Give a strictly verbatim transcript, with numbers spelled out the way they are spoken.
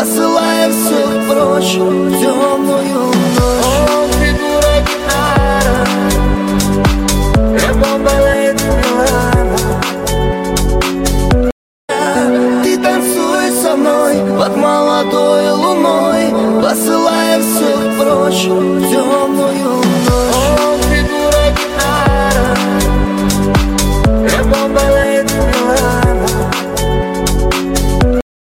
посылая всех прочь в темную ночь. О, фигура гитара, эго балет Милана. Ты танцуй со мной под молодой луной, посылая всех прочь в темную ночь.